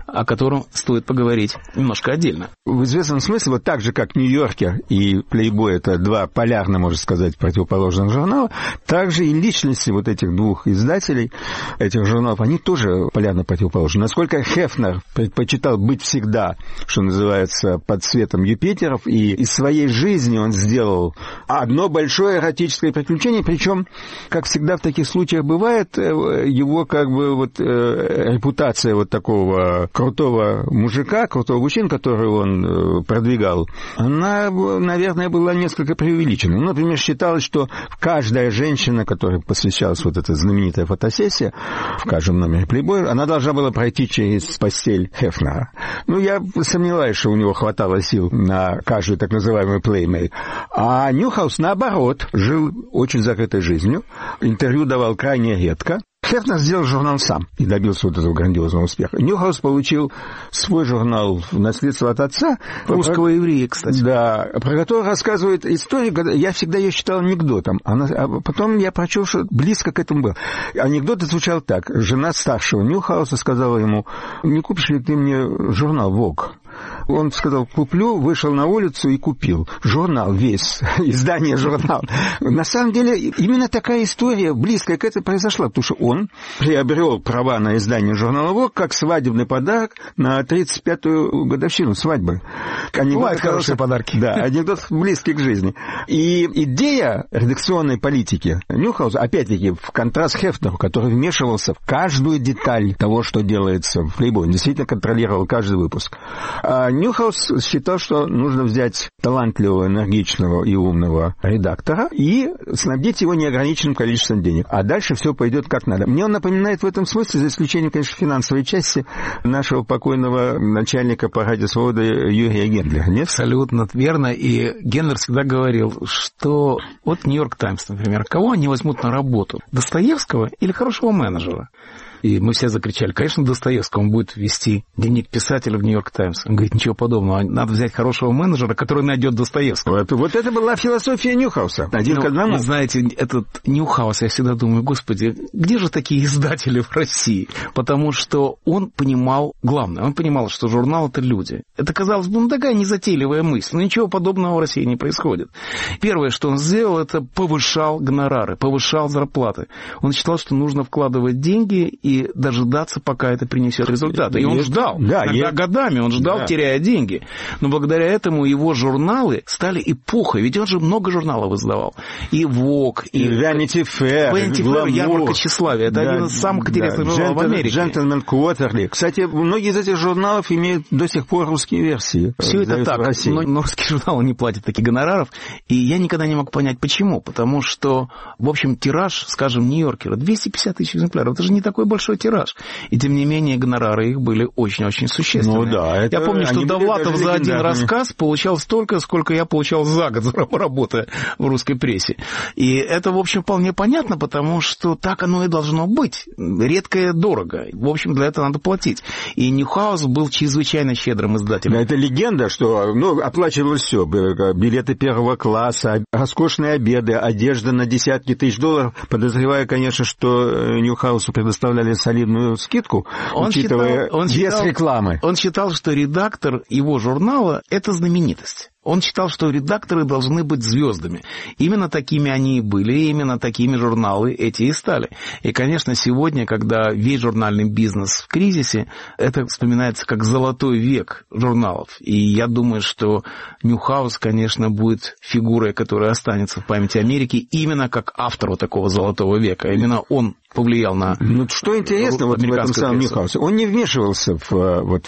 B: о котором стоит поговорить немножко отдельно.
J: В известном смысле, вот так же, как «Нью-Йоркер» и «Плейбой» — это два полярно, можно сказать, противоположных журнала, также и личности вот этих двух издателей, этих журналов, они тоже полярно противоположны. Насколько Хефнер предпочитал быть всегда, что называется, под светом Юпитеров, и из своей жизни он сделал одно большое эротическое приключение, причем, как всегда в таких случаях бывает, его как бы вот репутация вот такого крутого мужика, крутого мужчины, который он продвигал, она, наверное, была несколько преувеличена. Ну, например, считалось, что каждая женщина, которой посвящалась вот эта знаменитая фотосессия в каждом номере «Плейбой», она должна была пройти через постель Хефнера. Ну, я сомневаюсь, что у него хватало сил на каждую так называемую «Плеймейт». А Ньюхаус, наоборот, жил очень закрытой жизнью, интервью давал крайне редко. Хефнер сделал журнал сам и добился вот этого грандиозного успеха. Ньюхаус получил свой журнал в наследство от отца.
B: Русского еврея, кстати.
J: Да, про который рассказывает историю. Я всегда ее считал анекдотом. А потом я прочел, что близко к этому был. Анекдот звучал так. Жена старшего Ньюхауса сказала ему: «Не купишь ли ты мне журнал «Вог»?» Он сказал: «Куплю», вышел на улицу и купил. Журнал весь, издание журнала. На самом деле, именно такая история близкая к этому произошла, потому что он приобрел права на издание журнала «Вог» как свадебный подарок на 35-ю годовщину свадьбы.
B: Бывают хорошие подарки.
J: Да, анекдот близкий к жизни. И идея редакционной политики Ньюхауса, опять-таки, в контраст Хефнеру, который вмешивался в каждую деталь того, что делается в «Плейбой», он действительно контролировал каждый выпуск. А Ньюхаус считал, что нужно взять талантливого, энергичного и умного редактора и снабдить его неограниченным количеством денег. А дальше все пойдет как надо. Мне он напоминает в этом смысле, за исключением, конечно, финансовой части, нашего покойного начальника по «Радио Свобода» Юрия Гендлера. Нет?
B: Абсолютно верно. И Гендлер всегда говорил, что вот «Нью-Йорк Таймс», например, кого они возьмут на работу? Достоевского или хорошего менеджера? И мы все закричали: конечно, Достоевского, он будет вести дневник писателя в «Нью-Йорк Таймс». Он говорит: ничего подобного, надо взять хорошего менеджера, который найдет Достоевского.
J: Вот это была философия Ньюхауса. Один к одному.
B: Вы знаете, этот Ньюхаус, я всегда думаю: господи, где же такие издатели в России? Потому что он понимал главное, он понимал, что журнал — это люди. Это, казалось бы, такая незатейливая мысль, но ничего подобного в России не происходит. Первое, что он сделал, это повышал гонорары, повышал зарплаты. Он считал, что нужно вкладывать деньги и дожидаться, пока это принесет результаты. И он ждал. Да, иногда годами он ждал, теряя деньги. Но благодаря этому его журналы стали эпохой. Ведь он же много журналов издавал. И «Вог», и
J: Vanity Fair,
B: «Ярмарка тщеславия». Это один из самых интересных журналов в Америке.
J: Gentleman Quarterly. Кстати, многие из этих журналов имеют до сих пор русские версии.
B: Все это так, но русские журналы не платят таких гонораров. И я никогда не мог понять, почему. Потому что, в общем, тираж, скажем, «Нью-Йоркера» 250 тысяч экземпляров. Это же не такой большой тираж. И, тем не менее, гонорары их были очень-очень существенные.
J: Ну, да,
B: я помню, что Довлатов за один рассказ получал столько, сколько я получал за год, работая в русской прессе. И это, в общем, вполне понятно, потому что так оно и должно быть. Редкое дорого. В общем, для этого надо платить. И Ньюхаус был чрезвычайно щедрым издателем.
J: Да, это легенда, что оплачивалось все. Билеты первого класса, роскошные обеды, одежда на десятки тысяч долларов. Подозреваю, конечно, что Ньюхаусу предоставляли солидную скидку, учитывая вес рекламы.
B: Он считал, что редактор его журнала — это знаменитость. Он считал, что редакторы должны быть звездами. Именно такими они и были, и именно такими журналы эти и стали. И, конечно, сегодня, когда весь журнальный бизнес в кризисе, это вспоминается как золотой век журналов. И я думаю, что Ньюхаус, конечно, будет фигурой, которая останется в памяти Америки именно как автор вот такого золотого века. Именно он повлиял на...
J: Ну, что интересно вот в этом самом Ньюхаусе, он не вмешивался в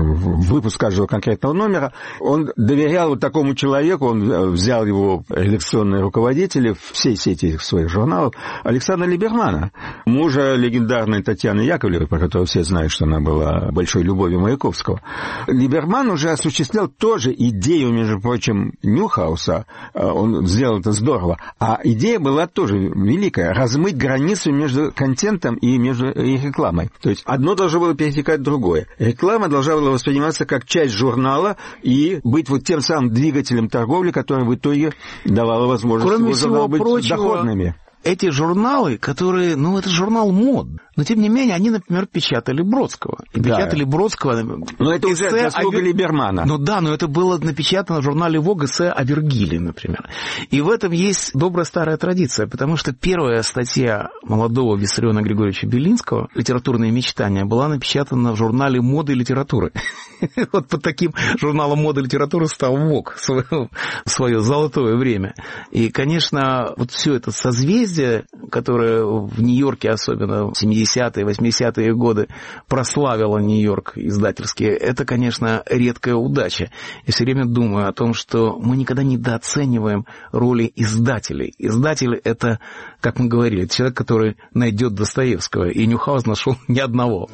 J: выпуск каждого конкретного номера, он доверял вот такому человеку, он взял его редакционные руководители всей сети своих журналов, Александра Либермана, мужа легендарной Татьяны Яковлевой, про которую все знают, что она была большой любовью Маяковского. Либерман уже осуществлял тоже идею, между прочим, Ньюхауса, он сделал это здорово, а идея была тоже великая, размыть границу между контентом и между рекламой. То есть одно должно было перетекать в другое. Реклама должна была восприниматься как часть журнала и быть вот тем самым двигателем торговли, который в итоге давала возможность
B: его журналу быть
J: доходными.
B: Эти журналы, которые, это журнал мод. Но, тем не менее, они, например, печатали Бродского. И печатали Бродского...
J: Но это уже заслуга Либермана.
B: Ну да, но это было напечатано в журнале «Вог» эссе о Вергилии, например. И в этом есть добрая старая традиция, потому что первая статья молодого Виссариона Григорьевича Белинского «Литературные мечтания» была напечатана в журнале «Моды и литературы». Вот под таким журналом «Моды и литературы» стал «Вог» в свое золотое время. И, конечно, вот все это созвездие, которое в Нью-Йорке, особенно в 70-е, 80-е годы, прославило Нью-Йорк издательский, это, конечно, редкая удача. Я все время думаю о том, что мы никогда недооцениваем роли издателей. Издатель — это, как мы говорили, человек, который найдет Достоевского, и Ньюхаузен нашел ни одного.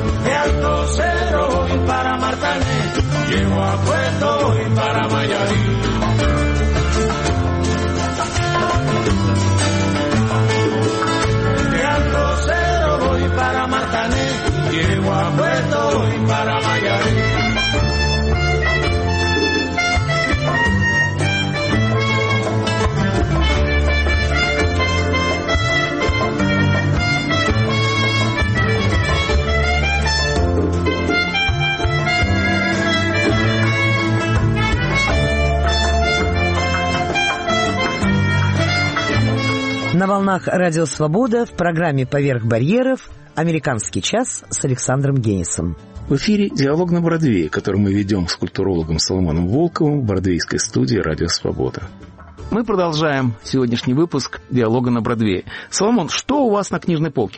A: На волнах Радио Свобода в программе «Поверх барьеров» «Американский час» с Александром Генисом.
B: В эфире «Диалог на Бродвее», который мы ведем с культурологом Соломоном Волковым в бродвейской студии «Радио Свобода». Мы продолжаем сегодняшний выпуск «Диалога на Бродвее». Соломон, что у вас на книжной полке?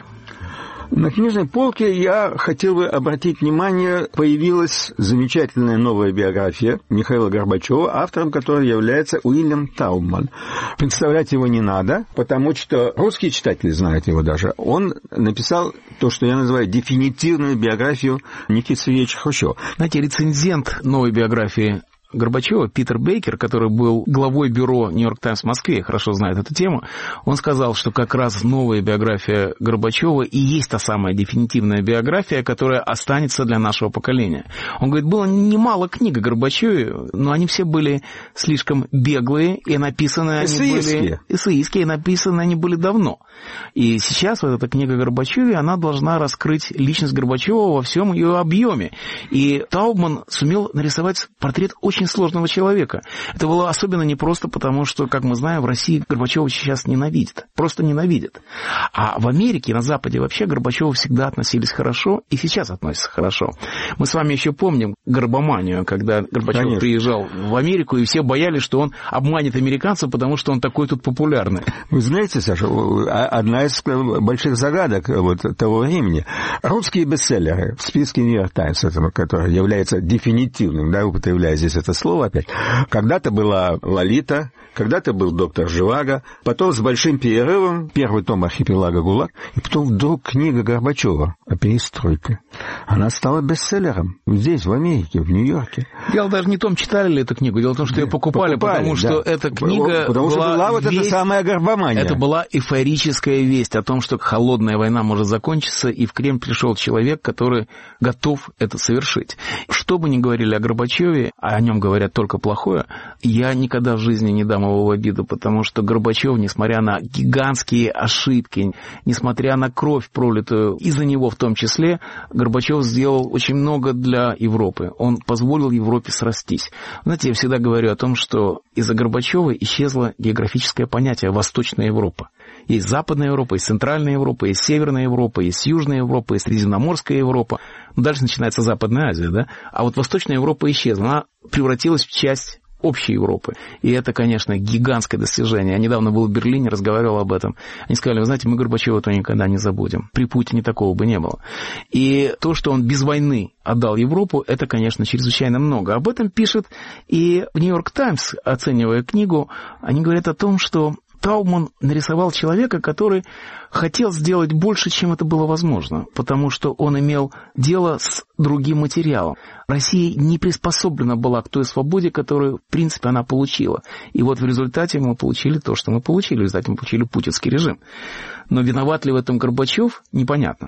J: На книжной полке я хотел бы обратить внимание, появилась замечательная новая биография Михаила Горбачева, автором которой является Уильям Таубман. Представлять его не надо, потому что русские читатели знают его даже. Он написал то, что я называю дефинитивную биографию Никиты Сергеевича Хрущева.
B: Знаете, рецензент новой биографии Горбачева, Питер Бейкер, который был главой бюро «Нью-Йорк Таймс» в Москве, хорошо знает эту тему, он сказал, что как раз новая биография Горбачева и есть та самая дефинитивная биография, которая останется для нашего поколения. Он говорит, было немало книг о Горбачеве, но они все были слишком беглые, и написаны они были... Эссеистские, и написаны они были давно. И сейчас вот эта книга о Горбачеве, она должна раскрыть личность Горбачева во всем ее объеме. И Таубман сумел нарисовать портрет очень сложного человека. Это было особенно непросто, потому что, как мы знаем, в России Горбачева сейчас ненавидят. Просто ненавидят. А в Америке, на Западе вообще Горбачеву всегда относились хорошо, и сейчас относятся хорошо. Мы с вами еще помним горбоманию, когда Горбачев приезжал в Америку, и все боялись, что он обманет американцев, потому что он такой тут популярный.
J: Вы знаете, Саша, одна из больших загадок вот того времени. Русские бестселлеры в списке «Нью-Йорк Таймс», который является дефинитивным, да, употребляя здесь это слово опять. Когда-то была «Лолита», когда-то был «Доктор Живаго», потом с большим перерывом первый том «Архипелага ГУЛАГ», и потом вдруг книга Горбачева о перестройке. Она стала бестселлером здесь, в Америке, в Нью-Йорке.
B: Дело даже не в том, читали ли эту книгу, дело в том, что ее покупали, потому что эта книга
J: потому что была вот эта самая горбомания.
B: Это была эйфорическая весть о том, что холодная война может закончиться, и в Кремль пришел человек, который готов это совершить. Что бы ни говорили о Горбачеве, а о нем говорят только плохое, я никогда в жизни не дам его в обиду, потому что Горбачев, несмотря на гигантские ошибки, несмотря на кровь, пролитую из-за него в том числе, Горбачев сделал очень много для Европы. Он позволил Европе срастись. Знаете, я всегда говорю о том, что из-за Горбачева исчезло географическое понятие «Восточная Европа». Есть Западная Европа, есть Центральная Европа, есть Северная Европа, есть Южная Европа, есть Средиземноморская Европа. Дальше начинается Западная Азия, да? А вот Восточная Европа исчезла. Она превратилась в часть общей Европы. И это, конечно, гигантское достижение. Я недавно был в Берлине, разговаривал об этом. Они сказали, вы знаете, мы Горбачева-то никогда не забудем. При Путине такого бы не было. И то, что он без войны отдал Европу, это, конечно, чрезвычайно много. Об этом пишет и в «Нью-Йорк Таймс», оценивая книгу, они говорят о том, что Таубман нарисовал человека, который хотел сделать больше, чем это было возможно, потому что он имел дело с другим материалом. Россия не приспособлена была к той свободе, которую, в принципе, она получила. И вот в результате мы получили то, что мы получили. В результате мы получили путинский режим. Но виноват ли в этом Горбачев, непонятно.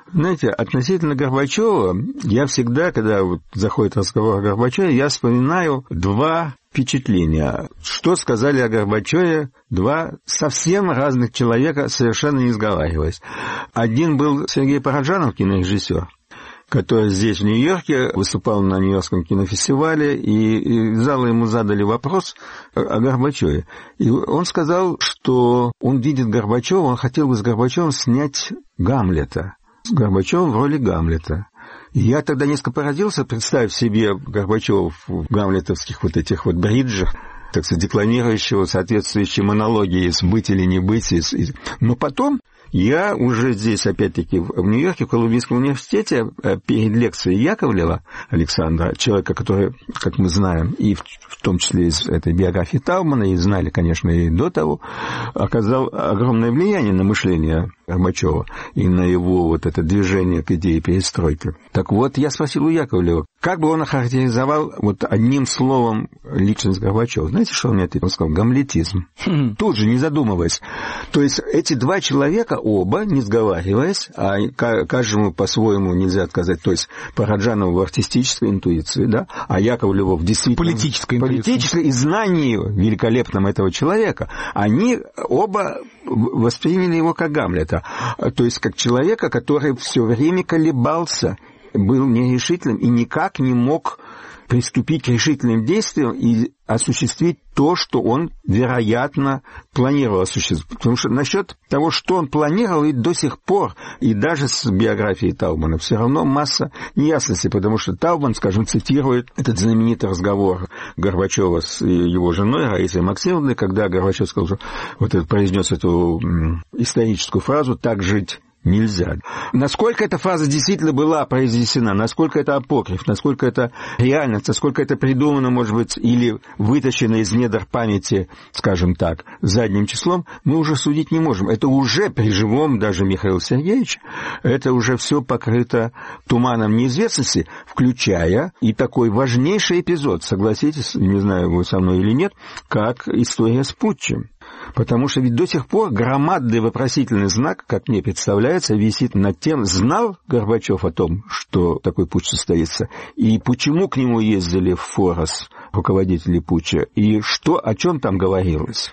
J: Знаете, относительно Горбачева, я всегда, когда вот заходит разговор о Горбачеве, я вспоминаю два впечатления. Что сказали о Горбачеве два совсем разных человека, совершенно не сговариваясь. Один был Сергей Параджанов, кинорежиссер, который здесь, в Нью-Йорке, выступал на Нью-Йоркском кинофестивале, и залы ему задали вопрос о Горбачеве. И он сказал, что он видит Горбачева, он хотел бы с Горбачевым снять Гамлета. С Горбачевым в роли Гамлета. И я тогда несколько поразился, представив себе Горбачева в гамлетовских вот этих вот бриджах, так сказать, декламирующего соответствующие монологи из «Быть или не быть». Но потом я уже здесь, опять-таки, в Нью-Йорке, в Колумбийском университете, перед лекцией Яковлева Александра, человека, который, как мы знаем, и в том числе из этой биографии Таубмана, и знали, конечно, и до того, оказал огромное влияние на мышление Горбачева и на его вот это движение к идее перестройки. Так вот, я спросил у Яковлева, как бы он охарактеризовал вот одним словом личность Горбачева. Знаете, что он мне ответил? Он сказал: гамлетизм. Тут же, не задумываясь. То есть эти два человека, оба, не сговариваясь, а каждому по-своему нельзя отказать, то есть Параджанову в артистической интуиции, да, а Яковлеву в действительно политической и знании великолепном этого человека, они оба восприняли его как Гамлета, то есть как человека, который все время колебался, был нерешительным и никак не мог приступить к решительным действиям и осуществить то, что он, вероятно, планировал осуществить. Потому что насчет того, что он планировал, и до сих пор, и даже с биографией Таубмана, все равно масса неясностей, потому что Таубман, скажем, цитирует этот знаменитый разговор Горбачева с его женой Раисой Максимовной, когда Горбачев сказал, что вот это произнес эту историческую фразу «так жить нельзя». Насколько эта фраза действительно была произнесена, насколько это апокриф, насколько это реальность, насколько это придумано, может быть, или вытащено из недр памяти, скажем так, задним числом, мы уже судить не можем. Это уже при живом даже Михаиле Сергеевиче, это уже все покрыто туманом неизвестности, включая и такой важнейший эпизод, согласитесь, не знаю, вы со мной или нет, как история с путчем. Потому что ведь до сих пор громадный вопросительный знак, как мне представляется, висит над тем, знал Горбачев о том, что такой путч состоится, и почему к нему ездили в Форос руководители путча, и что, о чем там говорилось.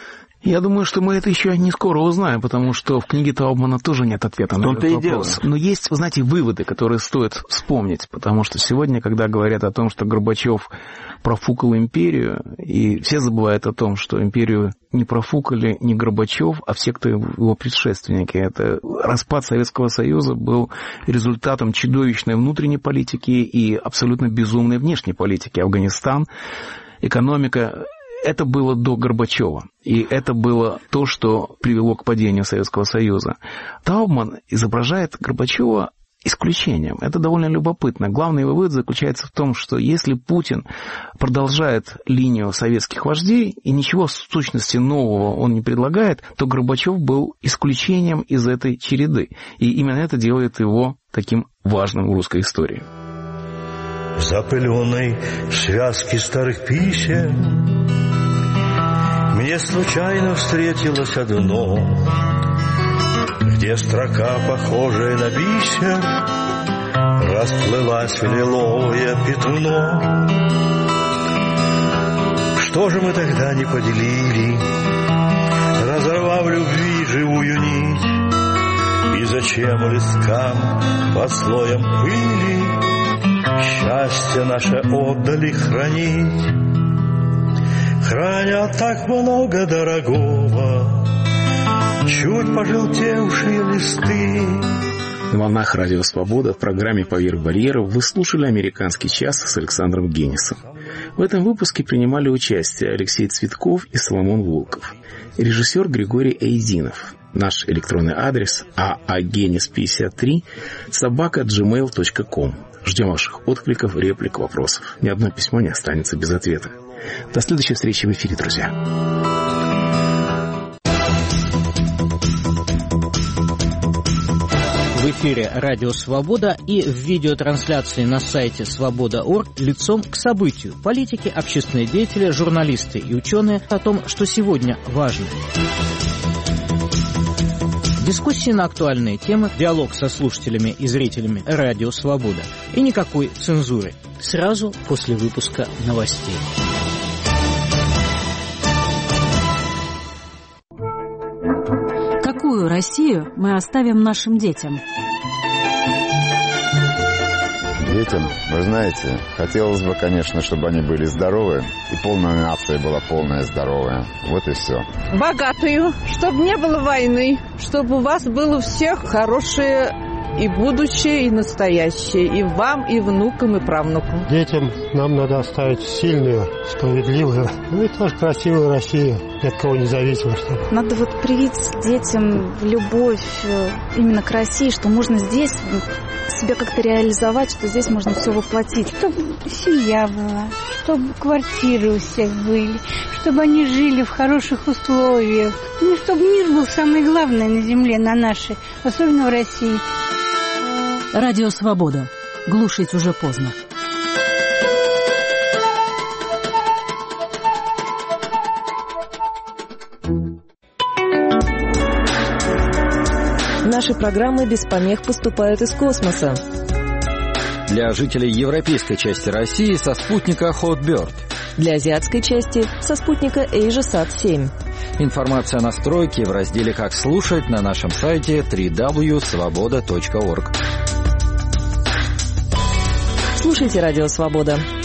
B: Я думаю, что мы это еще не скоро узнаем, потому что в книге Таубмана тоже нет ответа на этот вопрос. Но есть, вы знаете, выводы, которые стоит вспомнить, потому что сегодня, когда говорят о том, что Горбачев профукал империю, и все забывают о том, что империю не профукали не Горбачев, а все, кто его предшественники. Это распад Советского Союза был результатом чудовищной внутренней политики и абсолютно безумной внешней политики. Афганистан, экономика... Это было до Горбачева, и это было то, что привело к падению Советского Союза. Таубман изображает Горбачева исключением. Это довольно любопытно. Главный его вывод заключается в том, что если Путин продолжает линию советских вождей и ничего в сущности нового он не предлагает, то Горбачев был исключением из этой череды. И именно это делает его таким важным в русской истории.
K: В запыленной связке старых писем мне случайно встретилось одно, где строка, похожая на бисер, расплылась в лиловое пятно. Что же мы тогда не поделили, разорвав любви живую нить? И зачем листкам под слоем пыли счастье наше отдали хранить? Храня так много дорогого, чуть пожелтевшие листы.
L: На волнах Радио Свобода в программе «Поверх барьеров» вы слушали «Американский час» с Александром Генисом. В этом выпуске принимали участие Алексей Цветков и Соломон Волков, режиссер Григорий Эйдинов. Наш электронный адрес aagenis53@gmail.com. Ждем ваших откликов, реплик, вопросов. Ни одно письмо не останется без ответа. До следующей встречи в эфире, друзья.
M: В эфире «Радио Свобода» и в видеотрансляции на сайте свобода.орг лицом к событию. Политики, общественные деятели, журналисты и ученые о том, что сегодня важно. Дискуссии на актуальные темы, диалог со слушателями и зрителями «Радио Свобода». И никакой цензуры. Сразу после выпуска новостей.
N: Какую Россию мы оставим нашим детям?
O: Детям, вы знаете, хотелось бы, конечно, чтобы они были здоровы, и полная нация была полная здоровая. Вот и все.
P: Богатую, чтобы не было войны, чтобы у вас было всех хорошее и будущее, и настоящее, и вам, и внукам, и правнукам.
Q: Детям нам надо оставить сильную, справедливую, и тоже красивую Россию, ни от кого не зависимо.
R: Надо вот привить детям любовь именно к России, что можно здесь себя как-то реализовать, что здесь можно все воплотить.
S: Чтобы семья была, чтобы квартиры у всех были, чтобы они жили в хороших условиях. Ну, чтобы мир был самое главное на земле, на нашей, особенно в России.
N: Радио Свобода. Глушить уже поздно.
T: Наши программы без помех поступают из космоса.
U: Для жителей европейской части России со спутника Hotbird.
T: Для азиатской части со спутника AsiaSat-7.
U: Информация о настройке в разделе «Как слушать» на нашем сайте www.svoboda.org.
T: Слушайте «Радио Свобода».